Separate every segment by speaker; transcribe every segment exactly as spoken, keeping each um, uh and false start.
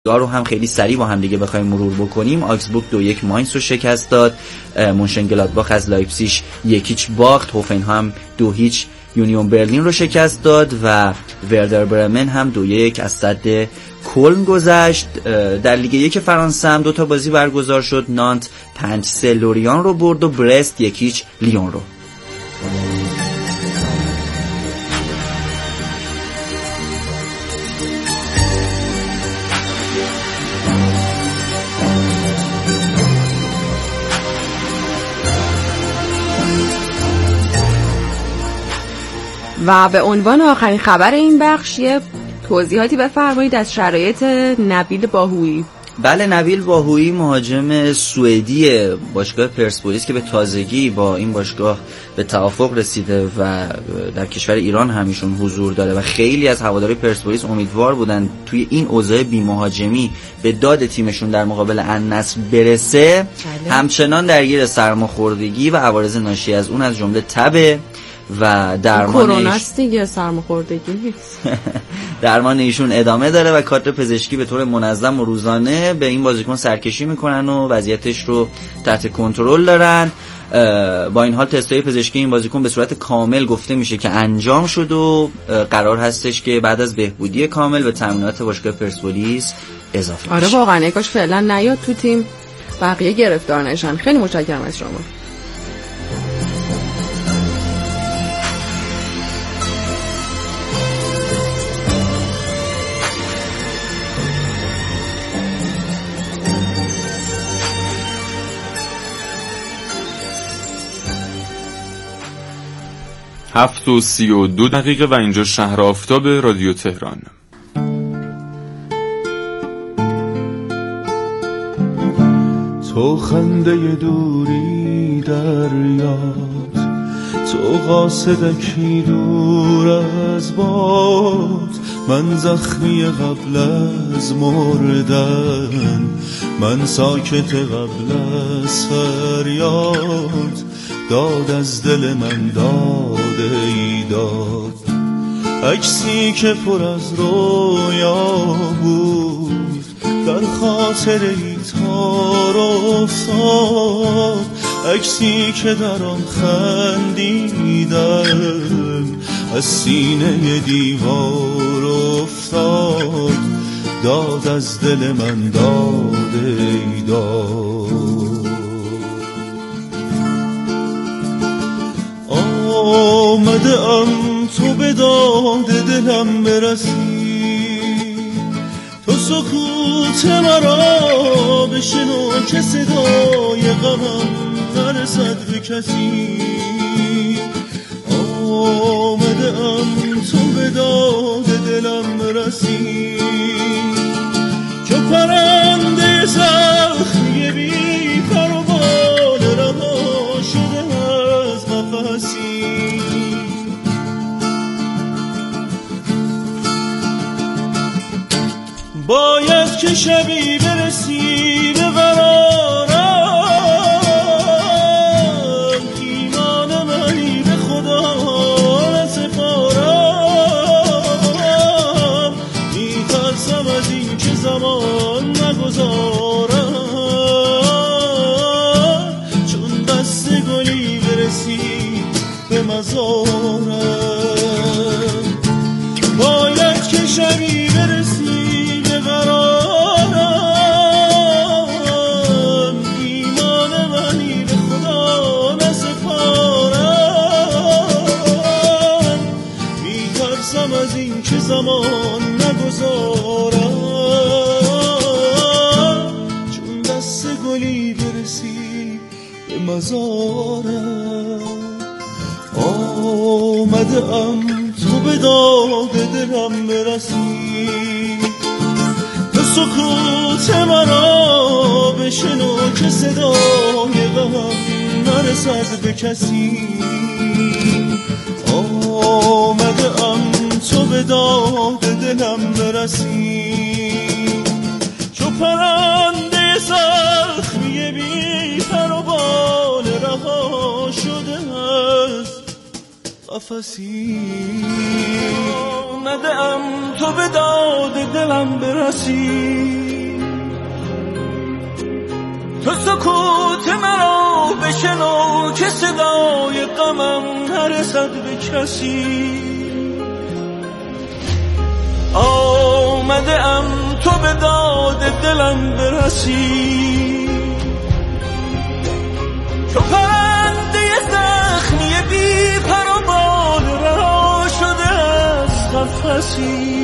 Speaker 1: رو هم خیلی سریع با هم دیگه بخوایم مرور بکنیم. آکسبورگ دو یک ماینس رو شکست داد، مونشنگلادباخ از لایپزیگ یکیچ باخت، هوفنهایم دو هیچ یونیون برلین رو شکست داد و وردر برمن هم دو یک از صد کلن گذشت. در لیگ یک فرانسه هم دو تا بازی برگزار شد، نانت پنج سه لوریان رو برد و برست یکیچ لیون رو.
Speaker 2: و به عنوان آخرین خبر این بخش یه توضیحاتی بفرمایید از شرایط نبیل باهویی.
Speaker 1: بله، نبیل باهویی مهاجم سوئدی باشگاه پرسپولیس که به تازگی با این باشگاه به توافق رسیده و در کشور ایران همیشون حضور داره و خیلی از هواداری پرسپولیس امیدوار بودن توی این اوضاع بی مهاجمی به داد تیمشون در مقابل النصر برسه. بله. همچنان درگیر سرماخوردگی و عوارض ناشی از اون از جمله تب و درمان
Speaker 2: کرونا است دیگه، سرماخوردگی نیست.
Speaker 1: درمان ایشون ادامه داره و کادر پزشکی به طور منظم و روزانه به این بازیکن سرکشی میکنن و وضعیتش رو تحت کنترل دارن. با این حال تستای پزشکی این بازیکن به صورت کامل گفته میشه که انجام شد و قرار هستش که بعد از بهبودی کامل به تمرینات باشگاه پرسپولیس اضافه بشه.
Speaker 2: آره واقعا کاش فعلا نیاد تو تیم، بقیه گرفتار نشن. خیلی متشکرم از شما.
Speaker 3: هفت و سی و دو دقیقه و اینجا شهر آفتاب رادیو تهران.
Speaker 4: تو خنده دوری در یاد، تو قاصدکی دور از باد، من زخمی قبل از مردن، من ساکت قبل از فریاد، داد از دل من داده ای داد. عکسی که پر از رویا بود در خاطر ای تار افتاد، عکسی که در آن خندیدم از سینه دیوار افتاد، داد از دل من داده ای داد. آمده ام تو به داد دلم برسی، تو سکوت مرا بشنو که صدای غمم نرسد به کسی. آمده ام تو به داد دلم برسی، که پرنده زخمی بی پر و بال رها شده از قفسی. باید که شبی برسی به قرارم، ایمان منی به خدا نسپارم، میترسم از این که زمان نگذارم، چون دست گلی برسی به مزارم. باید که شبی برسی قرارم، ایمان منی به خدا نسپارم، میترسم از این که زمان نگذارم، چون دست گلی برسی به مزارم. آمده ام تو به داد دلم برسی، سکوت مرا بشنو که صدای غمم نرسد به کسی. آمده ام تو به داد دلم برسی، چو پرنده زخمی بی پر و بال رها شده از قفسی. آمده ام تو به داد دلم برسی، تو سکوت مرا بشنو که صدای غمم نرسد به کسی. آمده ام تو به داد دلم برسی، تو پرنده زخمی بی پر و بال رها شده از قفسی.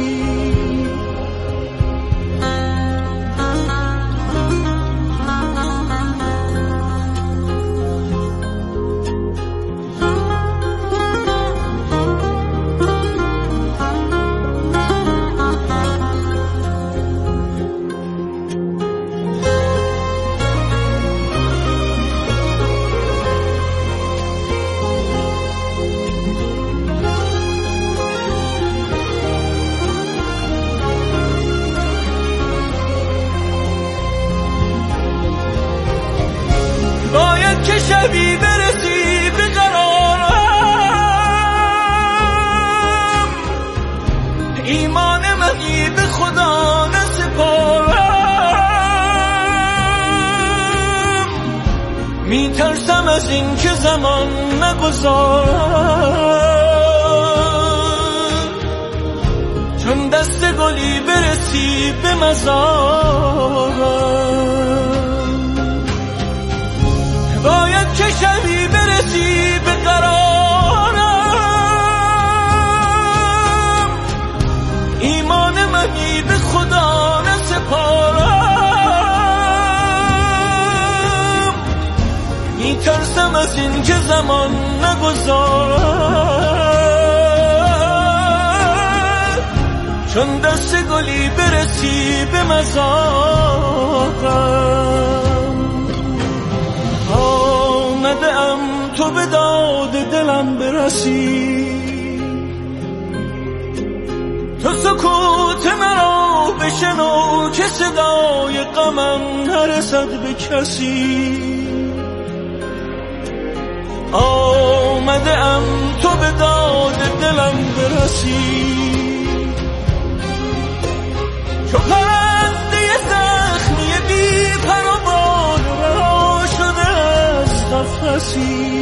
Speaker 4: که شبی برسی به قرارم، ایمان منی به خدا نسپارم. میترسم از این که زمان نگذارم، چون دست گلی برسی به مزارم. باید که شبی برسی به قرارم، ایمان منی به خدا نسپارم. میترسم از این که زمان نگذارم، چون دست گلی برسی به مزارم. آمده ام تو به داد دلم برسی، تو سکوت مرا بشنو که صدای غمم نرسد به کسی. آمده ام تو به داد دلم برسی، تو پرنده زخمی بی پر و بال رها شده از قفسی.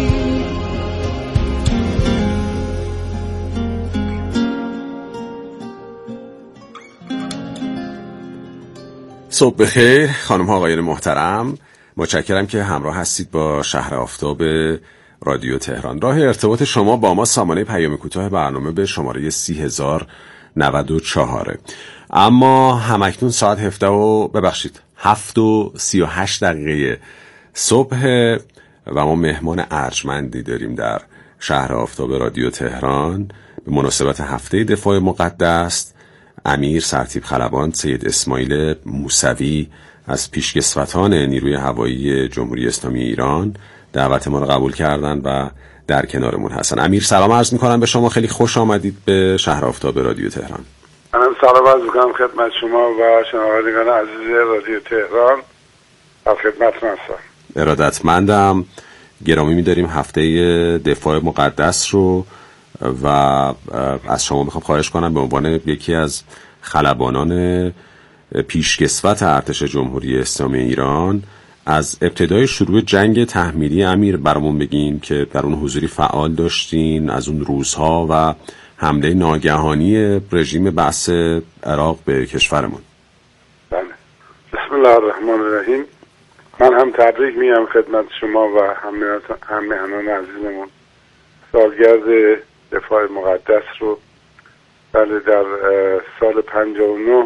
Speaker 5: صبح بخیر خانم ها آقایان محترم، متشکرم که همراه هستید با شهر آفتاب رادیو تهران. راه ارتباط شما با ما سامانه پیام کوتاه برنامه به شماره سی هزار نود و چهار. اما همکنون ساعت هفده و ببخشید هفت و سی و هشت دقیقه صبح و ما مهمان ارجمندی داریم در شهر آفتاب رادیو تهران به مناسبت هفته دفاع مقدس. امیر سرتیپ خلبان سید اسماعیل موسوی از پیشکسوتان نیروی هوایی جمهوری اسلامی ایران دعوت ما رو قبول کردن و در کنارمون هستن. امیر سلام عرض میکنم به شما، خیلی خوش آمدید به شهر آفتاب رادیو تهران.
Speaker 6: منم سلام عرض میکنم خدمت شما و شنوندگان عزیز رادیو تهران. در خدمتتون هستم.
Speaker 5: ارادتمندم. گرامی می‌داریم هفته دفاع مقدس رو و از شما میخوام خواهش کنم به عنوان یکی از خلبانان پیشکسوت ارتش جمهوری اسلامی ایران از ابتدای شروع جنگ تحمیلی امیر برامون بگین که در اون حضوری فعال داشتین، از اون روزها و حمله ناگهانی رژیم بعث عراق به کشورمون.
Speaker 6: بله. بسم الله الرحمن الرحیم. من هم تبریک میگم خدمت شما و هم مهمانان عزیزمون سالگرد دفاع مقدس رو. بله، در سال پنجاه و نه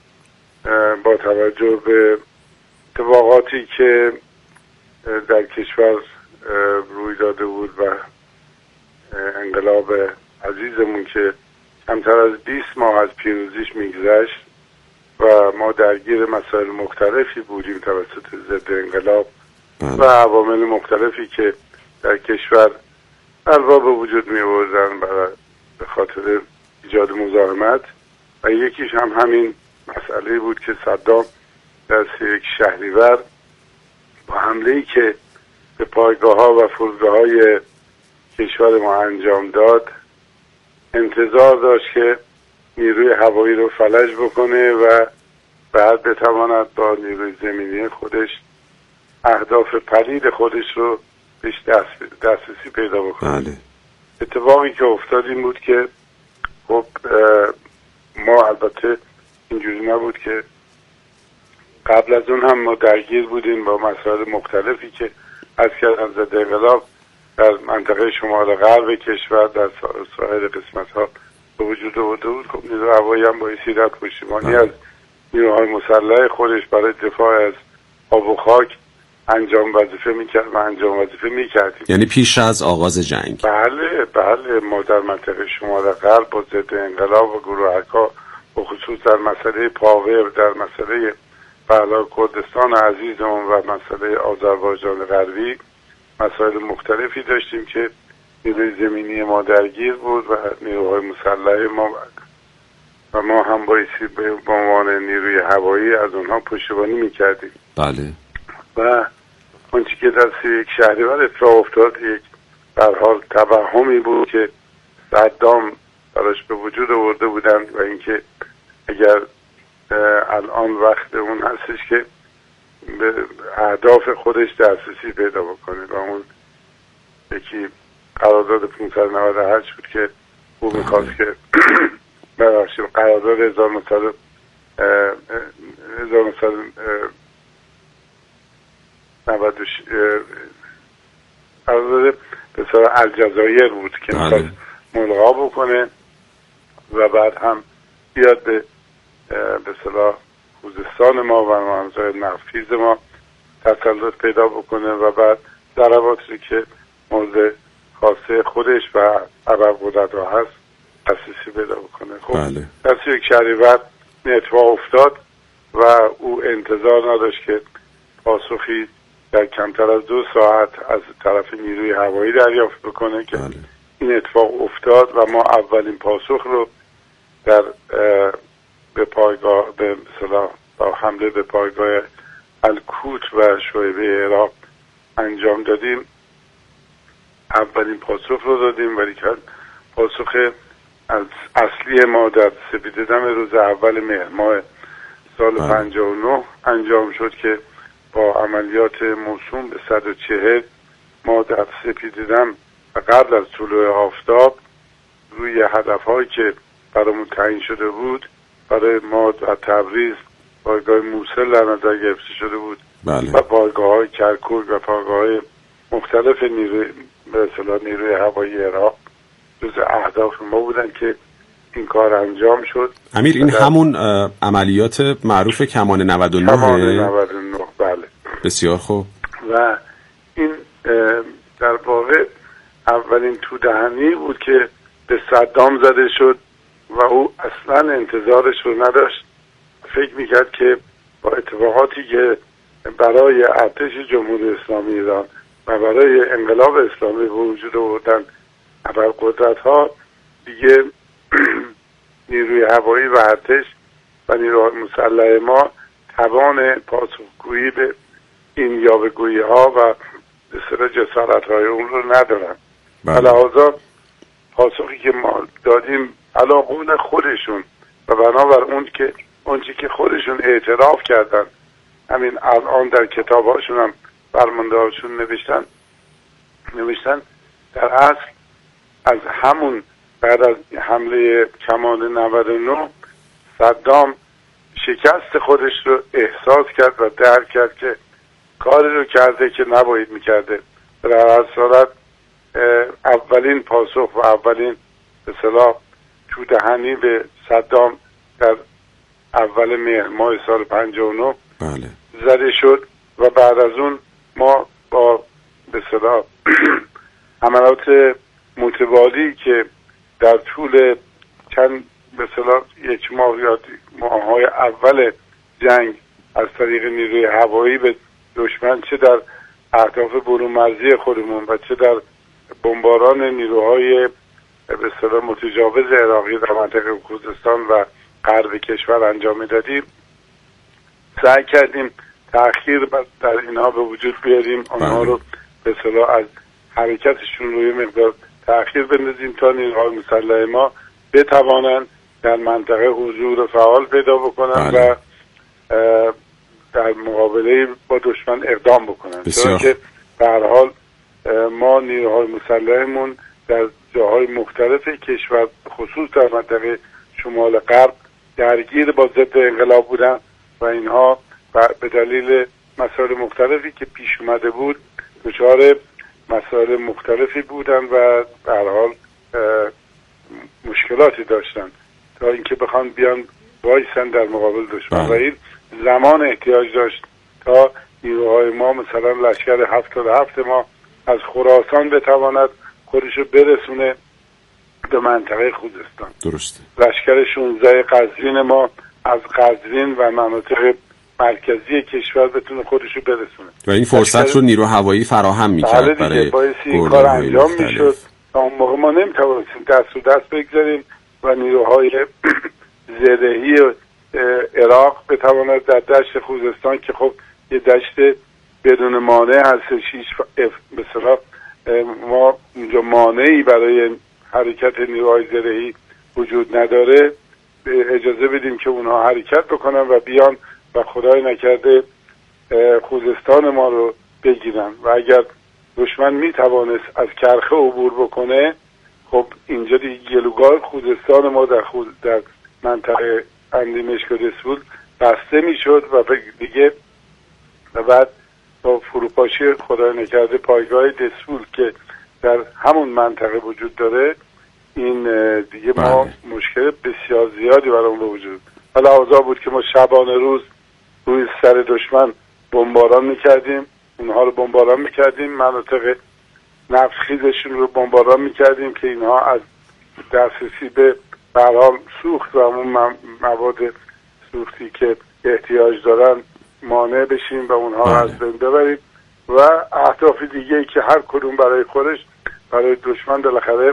Speaker 6: با توجه به اتفاقاتی که در کشور روی داده بود و انقلاب عزیزمون که کمتر از بیست ماه از پیروزیش میگذشت و ما درگیر مسائل مختلفی بودیم توسط ضد انقلاب و عوامل مختلفی که در کشور الوا به وجود می آوردن به خاطر ایجاد مزاحمت و یکیش هم همین مسئله بود که صدام در یک شهریور با حمله‌ای که به پایگاه‌ها و فرودگاه‌های کشور ما انجام داد انتظار داشت که نیروی هوایی رو فلج بکنه و بعد بتواند با نیروی زمینی خودش اهداف پلید خودش رو بهش دست دسترسی پیدا بکنه.
Speaker 5: بله.
Speaker 6: اتفاقی که افتاد این بود که خب ما البته اینجوری نبود که قبل از اون هم ما درگیر بودیم با مسائل مختلفی که از کردن ضد انقلاب در منطقه شمال غرب کشور در سایر قسمت ها به وجود آورده بود. خب نیروی هوایی هم با ایسیدت پشتیبانی از نیروهای مسلح خودش برای دفاع از آب و خاک انجام وظیفه میکرد و انجام وظیفه میکردیم.
Speaker 5: یعنی پیش از آغاز جنگ؟
Speaker 6: بله بله ما در منطقه شمال غرب با ضد انقلاب و گروهک‌ها و خصوص در مسئله پاور، در مسئله بلا کردستان عزیزمون و مسئله آذربایجان غربی مسائل مختلفی داشتیم که نیروی زمینی ما درگیر بود و نیروهای مسلح ما و ما هم بایستی به عنوان نیروی هوایی از اونها پشتیبانی میکردیم.
Speaker 5: بله.
Speaker 6: و اونچه که در سی یک شهریور اتفاق افتاد یک در حال توهمی بود که صدام براش به وجود آورده بودن و اینکه اگر الان وقت اون هستش که به اهداف خودش دسترسی پیدا بکنه و اون یکی قرارداد پانصد و نود و هشت بود که او میخواست که ببخشید قرارداد هزار و نهصد نود و شش قرارداد بسیار الجزایر بود که میخواست ملغا بکنه و بعد هم بیاد به به اصطلاح خوزستان ما و مناطق نفیذ ما تسلط پیدا بکنه و بعد ضرباتی که مورد خاصه خودش و ابرقدرت‌ها هست دسترسی پیدا بکنه. خب
Speaker 5: بله.
Speaker 6: در سی یک شهریور این اتفاق افتاد و او انتظار نداشت که پاسخی در کمتر از دو ساعت از طرف نیروی هوایی دریافت بکنه که
Speaker 5: بله.
Speaker 6: این اتفاق افتاد و ما اولین پاسخ رو در به پایگاه به مثلا با حمله به پایگاه الکوت و شعبه عراق انجام دادیم. اولین پاسخ رو دادیم ولی که پاسخ از اصلی ما در سپیده‌دم روز اول مهر ماه سال پنجاه و نه انجام شد که با عملیات موسوم به صد و چهل ما در سپیده‌دم و قبل از طلوع آفتاب روی هدف‌هایی که برامون تعیین شده بود برای ما در تبریز پایگاه موصل در نظر گرفته شده بود.
Speaker 5: بله.
Speaker 6: و پایگاه‌های کرکوک و پایگاه‌های مختلف نیروی به اصطلاح نیروی هوایی عراق جز اهداف ما بودن که این کار انجام شد.
Speaker 5: امیر این همون عملیات معروف کمان نود و نه
Speaker 6: کمان نود و نه بله.
Speaker 5: بسیار خوب.
Speaker 6: و این در واقع اولین تودهنی بود که به صدام زده شد و او اصلا انتظارش رو نداشت. فکر میکرد که با اتفاقاتی که برای ارتش جمهوری اسلامی ایران و برای انقلاب اسلامی به وجود آوردن ابرقدرت‌ها دیگه نیروی هوایی و ارتش و نیروهای مسلح ما توان پاسخگویی به این یاوه‌گویی ها و به اصطلاح جسارت‌های اون رو ندارن. لذا پاسخی که ما دادیم علی قول خودشون و بنابر اون که اونچه که خودشون اعتراف کردن همین الان در کتاب‌هاشون هم فرماندهاشون نوشتن نوشتن در اصل از همون بعد از حمله کمان نود و نه صدام شکست خودش رو احساس کرد و درک کرد که کاری رو کرده که نباید میکرده. در هر صورت اولین پاسخ و اولین به اصطلاح تودهنی به صدام در اول مهر ماه سال پنجاه و نه
Speaker 5: بله.
Speaker 6: زده شد و بعد از اون ما با به اصطلاح عملات متوالی که در طول چند به اصطلاح یک ماه یا ماه‌های اول جنگ از طریق نیروی هوایی به دشمن چه در اهداف برون مرزی خودمون و چه در بمباران نیروهای به اصطلاح متجاوز عراقی در منطقه خوزستان و غرب کشور انجام میدادیم سعی کردیم تأخیر در اینها به وجود بیاریم، آنها رو به اصطلاح از حرکتشون روی مقدار تأخیر بندازیم تا نیروهای مسلح ما بتوانند در منطقه حضور فعال پیدا بکنن و در در مقابله با دشمن اقدام بکنن، چون که به هر حال ما نیروهای مسلحمون در جاهای مختلف کشور خصوص در منطقه شمال غرب درگیر با ضد انقلاب بودن و اینها به دلیل مسائل مختلفی که پیش اومده بود دچار مسائل مختلفی بودن و به هر حال مشکلاتی داشتن تا اینکه بخوان بیان وایسن در مقابل دشمن و این زمان احتیاج داشت تا نیروهای ما مثلا لشکر هفتاد و هفت ما از خراسان بتواند خودشو برسونه به منطقه خوزستان.
Speaker 5: درسته.
Speaker 6: لشکر شانزده قزوین ما از قزوین و مناطق مرکزی کشور بتونه خودشو برسونه
Speaker 5: و این فرصت رو نیرو هوایی فراهم می‌کرد برای
Speaker 6: این کار انجام میشد. تا اون موقع ما نمیتوانستیم دست و دست بگذاریم و نیروهای زرهی عراق بتواند در دشت خوزستان که خب یه دشت بدون مانع هست، شیش به اصطلاح ما اونجا مانعی برای حرکت نیروهای زرهی وجود نداره، اجازه بدیم که اونها حرکت بکنن و بیان و خدای نکرده خوزستان ما رو بگیرن و اگر دشمن میتوانست از کرخه عبور بکنه خب اینجا دیگه گلوگاه خوزستان ما در, خوز... در منطقه اندیمشک و دسفول بسته میشد و دیگه و بعد با فروپاشی خدای نکرده پایگاه دسفول که در همون منطقه وجود داره این دیگه ما بله. مشکل بسیار زیادی برامون به وجود حالا اوضاع بود که ما شبانه روز روی سر دشمن بمباران میکردیم، اونها رو بمباران میکردیم، مناطق نفتخیزشون رو بمباران میکردیم که اینها از دسترسی به به هر حال سوخت و همون مواد سوختی که احتیاج دارن مانع بشیم و اونها بله. از بین ببریم و اهداف دیگه ای که هر کدوم برای خودش برای دشمن بالاخره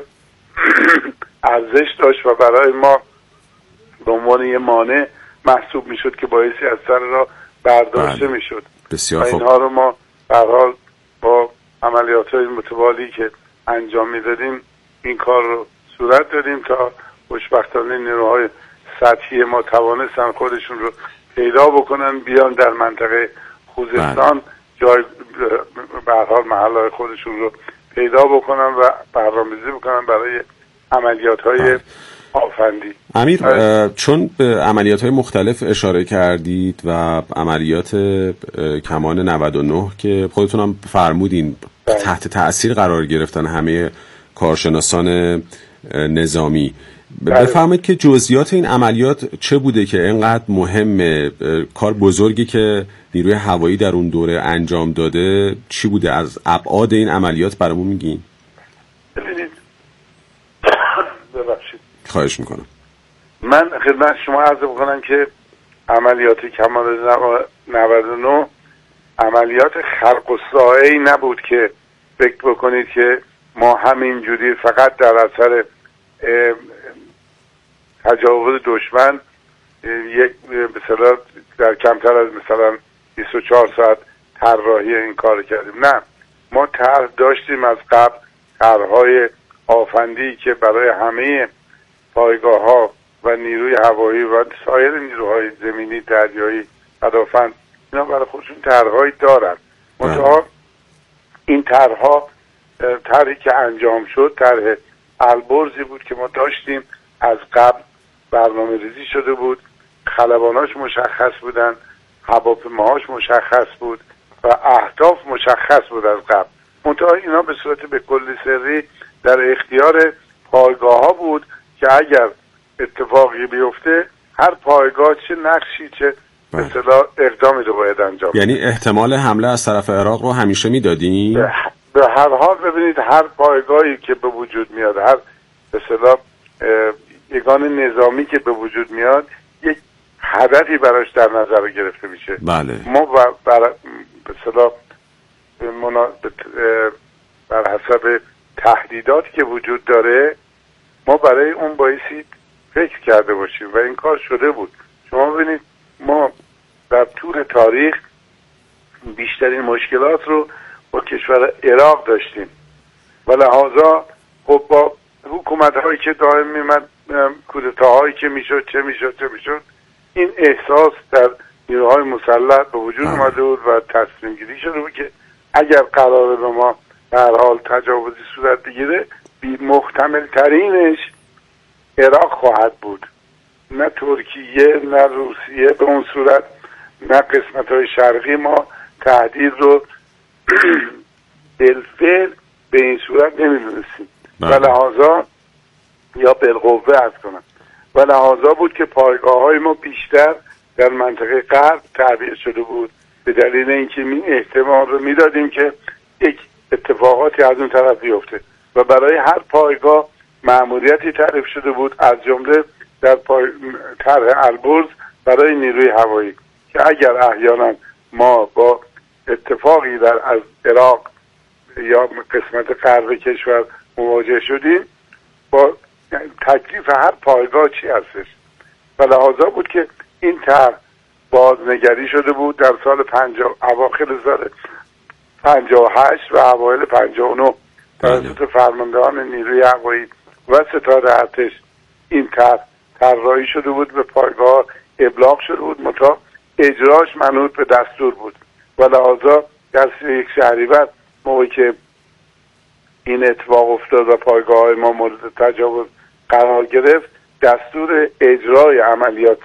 Speaker 6: ارزش داشت و برای ما به عنوان یه مانع محسوب میشد که باعثی از سر را برداشته بله. میشد و اینها رو ما به هر حال با عملیات‌های متوالی که انجام میدادیم این کار رو صورت دادیم تا خوشبختانه نیروهای سطحی ما توانستن خودشون رو پیدا بکنن بیان در منطقه خوزستان جای به هر حال محل‌های خودشون رو پیدا بکنن و برنامه‌ریزی بکنن برای عملیات‌های آفندی.
Speaker 5: امیر چون به عملیات‌های مختلف اشاره کردید و عملیات کمان نود و نه که خودتون هم فرمودین بله. تحت تأثیر قرار گرفتن همه کارشناسان نظامی بله. بفرمایید که جزئیات این عملیات چه بوده که اینقدر مهمه، کار بزرگی که نیروی هوایی در اون دوره انجام داده چی بوده، از ابعاد این عملیات برامون میگین؟
Speaker 6: ببینید ببخشید
Speaker 5: خواهش میکنم.
Speaker 6: من خدمت شما عرض بکنم که عملیات کمان نود و نه عملیات خرق و سایه‌ای نبود که فکر بکنید که ما همینجوری فقط در اثر تجاوز دشمن یک مثلا در کمتر از مثلا بیست و چهار ساعت طراحی این کار کردیم. نه، ما طرح داشتیم از قبل، طرح‌های آفندی که برای همه پایگاه ها و نیروی هوایی و سایر نیروهای زمینی دریایی پدافند اینا برای خودشون طرح‌هایی دارن. منتها این طرح‌ها طرحی که انجام شد طرح البرزی بود که ما داشتیم از قبل برنامه ریزی شده بود، خلباناش مشخص بودن، هواپیماهاش مشخص بود و اهداف مشخص بود از قبل. منتها اینا به صورت به کلی سری در اختیار پایگاه ها بود که اگر اتفاقی بیفته هر پایگاه چه نقشی چه به اصطلاح اقدامی رو باید انجام.
Speaker 5: یعنی احتمال حمله از طرف عراق رو همیشه میدادین؟
Speaker 6: به هر حال ببینید هر پایگاهی که به وجود میاد، هر به اصطلاح یگان نظامی که به وجود میاد یک هدفی براش در نظر گرفته میشه.
Speaker 5: بله.
Speaker 6: ما بر به اصطلاح بر حسب تهدیداتی که وجود داره ما برای اون بایستی فکر کرده باشیم و این کار شده بود. شما ببینید ما در طول تاریخ بیشترین مشکلات رو با کشور عراق داشتیم و لحاظا خب با حکومت هایی که دائم میمد، کودتاهایی که میشد چه میشد چه میشد این احساس در نیروهای مسلح به وجود اومده بود و تصمیم گیری شده بود که اگر قراره به ما به هر حال تجاوزی صورت بگیره، بی محتمل ترینش عراق خواهد بود، نه ترکیه نه روسیه به اون صورت، نه قسمت های شرقی ما تهدید رو بالفعل به این صورت نمیدونستیم و لحاظا یا بالقوه عرض کنم و لحاظا بود که پایگاه های ما بیشتر در منطقه غرب تعبیه شده بود، به دلیل اینکه این احتمال رو میدادیم که یک اتفاقاتی از اون طرف بیفته و برای هر پایگاه مأموریتی تعریف شده بود، از جمله در پای... طرح البرز برای نیروی هوایی که اگر احیانا ما با اتفاقی در از عراق یا قسمت غرب کشور مواجه شدیم، با تکلیف هر پایگاه چی هستش و لحاظا بود که این طرح بازنگری شده بود در سال پنجاه اواخر سال پنجاه و هشت و اوایل پنجاه و نه توسط فرماندهان نیروی هوایی و ستاد ارتش. این طرح طراحی شده بود، به پایگاه ابلاغ شده بود، متا اجراش منوط به دستور بود و لحاظا در یک شهریور موقعی که این اتفاق افتاد و پایگاه های ما مورد تجاوز قرار گرفت، دستور اجرای عملیات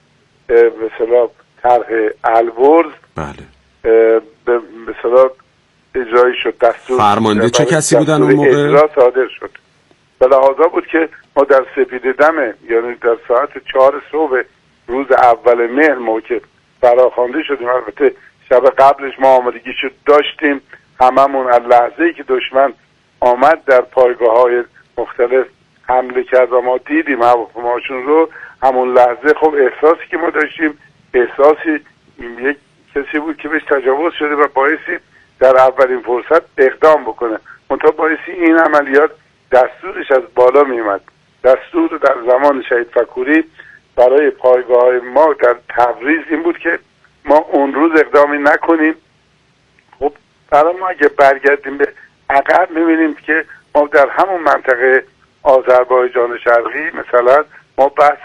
Speaker 6: به اصطلاح طرح البرز
Speaker 5: بله
Speaker 6: به اصطلاح اجرایی شد. دستور
Speaker 5: فرمانده چه کسی بودن اون موقع؟
Speaker 6: اجرا صادر شد و لحاظا بود که ما در سپید دم، یعنی در ساعت چهار صبح روز اول مهر موقع که فراخوانده شدیم، البته شب قبلش ما آمادگی شد داشتیم، هممون از لحظه‌ای که دشمن آمد در پایگاه های مختلف حمله کرد و ما دیدیم هواپیماشون رو، همون لحظه خب احساسی که ما داشتیم احساسی یک کسی بود که بهش تجاوز شده و بایستی در اولین فرصت اقدام بکنه، منتها بایستی این عملیات دستورش از بالا میومد. دستور در زمان شهید فکوری برای پایگاه های ما در تبریز این بود که ما اون روز اقدامی نکنیم. خب برای ما اگه برگردیم به عقب میبینیم که ما در همون منطقه آذربایجان شرقی مثلا ما بحث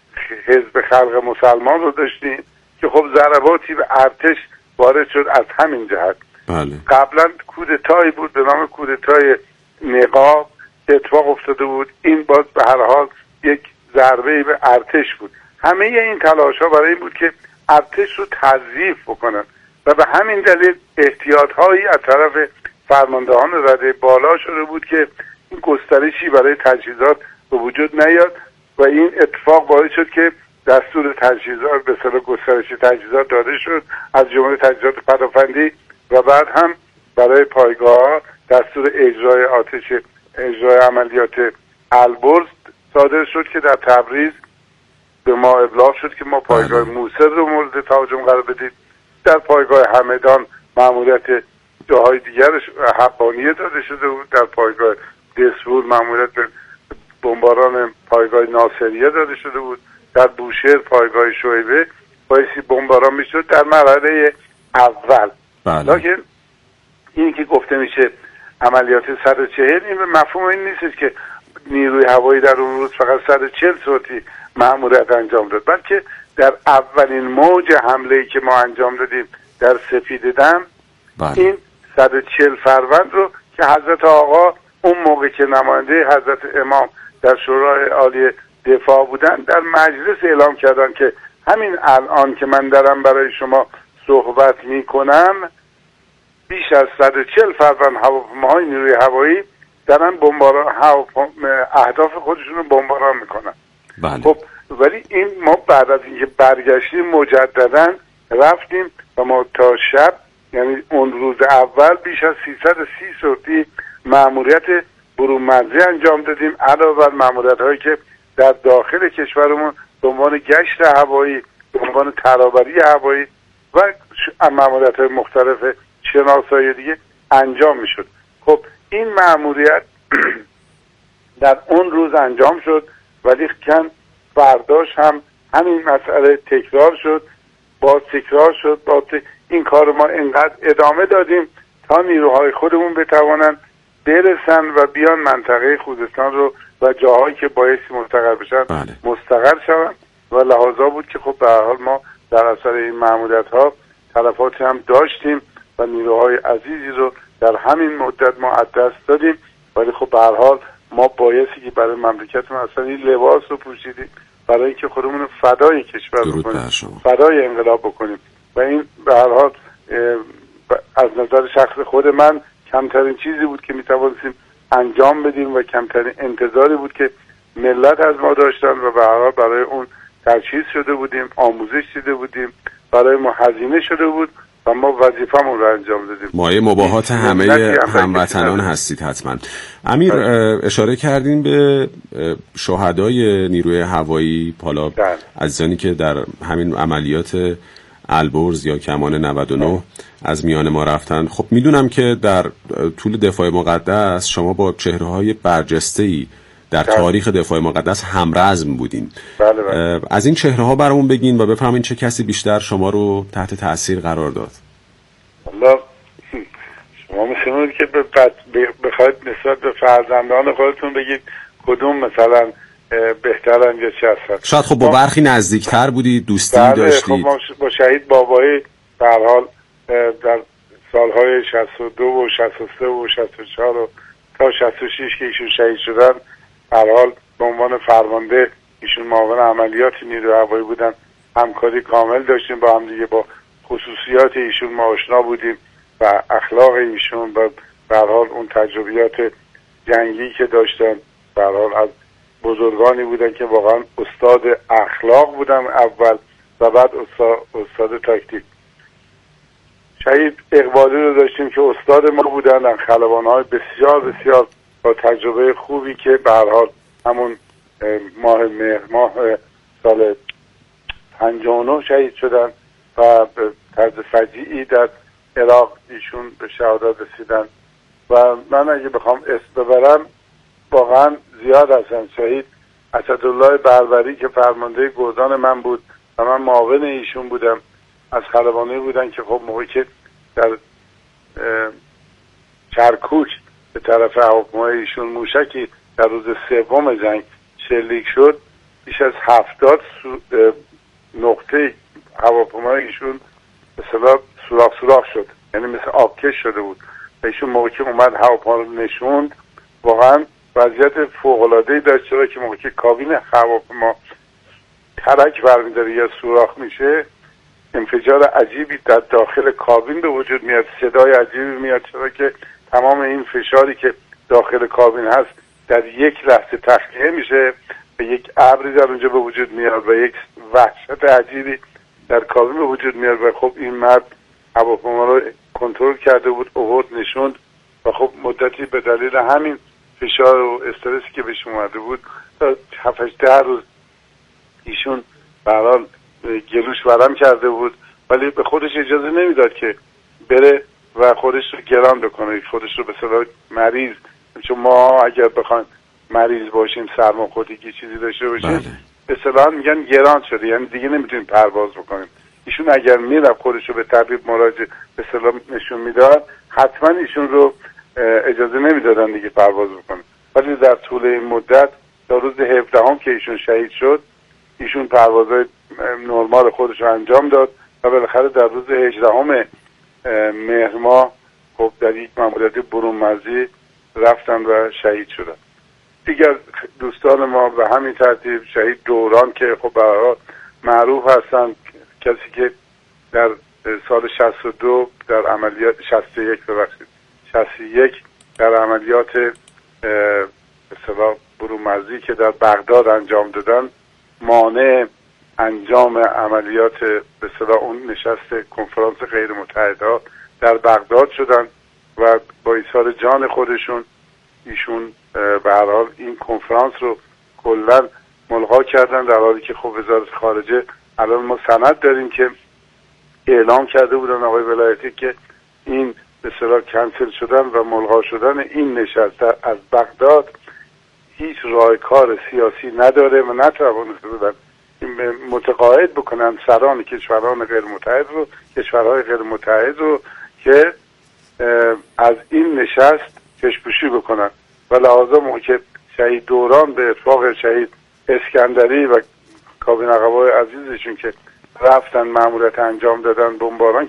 Speaker 6: حزب خلق مسلمان رو داشتیم که خب ضرباتی به ارتش وارد شد از همین جهت.
Speaker 5: بله.
Speaker 6: قبلا کودتایی بود به نام کودتای نقاب اتفاق افتاده بود، این باز به هر حال یک ضربه به ارتش بود. همه این تلاش ها برای این بود که ارتش رو تضعیف بکنن و به همین دلیل احتیاط هایی از طرف فرماندهان رده بالا شده بود که این گسترشی برای تجهیزات به وجود نیاد و این اتفاق باعث شد که دستور تجهیزات به اصطلاح گسترش تجهیزات داده شد، از جمله تجهیزات پدافندی و بعد هم برای پایگاه دستور اجرای آتش اجرای عملیات البرز صادر شد که در تبریز به ما ابلاغ شد که ما پایگاه موصل رو مورد تهاجم قرار بدید، در پایگاه همدان مأموریت جاهای دیگرش حقانیه داده شده بود، در پایگاه دسفور مأموریت به بمباران پایگاه ناصریه داده شده بود، در بوشهر پایگاه شعیبه بایستی بمباران میشد در مرحله اول.
Speaker 5: بله.
Speaker 6: لیکن این که گفته میشه عملیات صد و چهل، این به مفهوم این نیست که نیروی هوایی در اون روز فقط صد و چهل صوتی مأموریت انجام داد، بلکه در اولین موج حمله‌ای که ما انجام دادیم در سفید دم،
Speaker 5: بله.
Speaker 6: این صد و چهل فروند رو که حضرت آقا اون موقع که نماینده حضرت امام در شورای عالی دفاع بودن در مجلس اعلام کردن که همین الان که من دارم برای شما صحبت میکنم بیش از صد و چهل فروند هواپیماهای نیروی هوایی دارن بمباران اهداف خودشون رو بمباران میکنن.
Speaker 5: بله.
Speaker 6: خب ولی این ما بعد از اینکه برگشتیم مجددا رفتیم و ما تا شب، یعنی اون روز اول، بیش از سیصد و سی سورتی مأموریت برون مرزی انجام دادیم، علاوه بر مأموریت هایی که در داخل کشورمون به عنوان گشت هوایی، به عنوان ترابری هوایی و مأموریت های مختلف شناسایی دیگه انجام میشد. خب این مأموریت در اون روز انجام شد، ولی کن فرداش هم همین مسئله تکرار شد، باز تکرار شد، باز این کار ما اینقدر ادامه دادیم تا نیروهای خودمون بتوانن برسن و بیان منطقه خوزستان رو و جاهایی که بایستی مستقر بشن
Speaker 5: بله.
Speaker 6: مستقر شون و لحاظا بود که خب به هر حال ما در اثر این مأموریت ها تلفاتی هم داشتیم و نیروهای عزیزی رو در همین مدت ما از دست دادیم، ولی خب به هر حال ما بایستی که برای مملکت ما اصلا این لباس رو پوشیدیم برای اینکه خودمون رو فدای کشور بکنیم، فدای انقلاب بکنیم و این به هر حال از نظر شخص خود من کمترین چیزی بود که میتوانستیم انجام بدیم و کمترین انتظاری بود که ملت از ما داشتن و به هر حال برای اون تجهیز شده بودیم، آموزش دیده بودیم، برای ما هزینه شده بود و ما وظیفه‌مون رو انجام دادیم.
Speaker 5: مایه مباهات همه هموطنان هستید حتما. امیر اشاره کردین به شهدای نیروی هوایی، حالا عزیزانی که در همین عملیات البرز یا کمان نود و نه از میان ما رفتن. خب میدونم که در طول دفاع مقدس شما با چهره‌های برجسته‌ای در تاریخ دفاع مقدس همرزم بودین.
Speaker 6: بله بله.
Speaker 5: از این چهره‌ها برامون بگین و بفهمین چه کسی بیشتر شما رو تحت تأثیر قرار داد.
Speaker 6: والله شما می‌خواید که بخواید نسبت به فرزندان خودتون بگید کدوم مثلا بهترن یا چه هستن.
Speaker 5: شاید خب با برخی نزدیکتر بودید، دوستی
Speaker 6: بله
Speaker 5: داشتید.
Speaker 6: خب ما با شهید بابایی به هر حال در سالهای شصت و دو و شصت و سه و شصت و چهار و تا شصت و شش که ایشون شهید شدن به هر حال به عنوان فرمانده ایشون معاون عملیات نیروی هوایی بودن، همکاری کامل داشتیم با هم دیگه، با خصوصیات ایشون ما آشنا بودیم و اخلاق ایشون و به هر حال اون تجربیات جنگی که داشتن به هر حال از بزرگانی بودن که واقعا استاد اخلاق بودن اول و بعد استاد, استاد تاکتیک. شهید اقبالی رو داشتیم که استاد ما بودن در خلبان‌های بسیار بسیار با تجربه خوبی که به هر حال همون ماه مهر ماه سال پنجاه و نه شهید شدن و به طرز فجیعی در عراق ایشون به شهادت رسیدن و من اگه بخوام اسم ببرم واقعا زیاد هستن. شهید اسدالله بربری که فرمانده گردان من بود و من معاون ایشون بودم، از خلبانی بودن که خب موقعی که در چرکوک به طرف هواپیمای ایشون موشکی در روز سوم جنگ شلیک شد، بیش از هفتاد نقطه هواپیمای ایشون به اصطلاح سوراخ سوراخ شد، یعنی مثل آبکش شده بود. ایشون موقعی که اومد هواپیما رو نشوند واقعا وضعیت فوق‌العاده‌ای داشت، چرا که موقعی که کابین هواپیما ترک برمی‌داره یا سوراخ میشه انفجار عجیبی در داخل کابین به وجود میاد، صدای عجیبی میاد، چرا که تمام این فشاری که داخل کابین هست در یک لحظه تخلیه میشه و یک ابری در اونجا به وجود میاد و یک وحشت عجیبی در کابین به وجود میاد و خب این مرد هواپیما رو کنترل کرده بود، آورد نشوند و خب مدتی به دلیل همین فشار و استرسی که بهش اومده بود تا هفت ده روز ایشون به هر حال گلوش ورم کرده بود، ولی به خودش اجازه نمیداد که بره و خودش رو گران بکنه، خودش رو به اصطلاح مریض، چون ما اگر بخوایم مریض باشیم سرماخوردگی چیزی داشته باشیم به اصطلاح میگن گران شده، یعنی دیگه نمیتونیم پرواز بکنیم. ایشون اگر میرفت خودش رو به طبیب مراجعه به اصطلاح نشون میداد حتما ایشون رو اجازه نمیدادن دیگه پرواز بکنه، ولی در طول این مدت تا روز هفدهم که ایشون شهید شد ایشون پروازهای نرمال خودش رو انجام داد و بالاخره در روز هجدهم مهر ماه خب در یک ماموریت برون مرزی رفتن و شهید شدن. دیگر دوستان ما به همین ترتیب شهید دوران که خب برای معروف هستن، کسی که در سال شصت و دو در عملیات شصت و یک ببخشید شصت و یک در عملیات به اصطلاح برون مرزی که در بغداد انجام دادن مانع انجام عملیات به اصطلاح اون نشست کنفرانس غیر متحدها در بغداد شدن و با ایثار جان خودشون ایشون به هر حال این کنفرانس رو کلا ملغا کردن، در حالی که خب وزارت خارجه الان ما سند داریم که اعلام کرده بودن آقای ولایتی که این به اصطلاح کنسل شدن و ملغا شدن این نشست از بغداد هیچ راهکار سیاسی نداره و نتوانسته بودن متقاعد بکنن سران کشوران غیر متحد رو کشورهای غیر متحد رو که از این نشست چشم‌پوشی بکنن و لحاظا موقع که شهید دوران به اتفاق شهید اسکندری و کابین عقبای عزیزشون که رفتن مأموریت انجام دادن بمباران